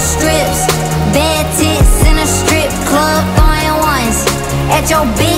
strips. Bad tits in a strip club, going once. At your bitch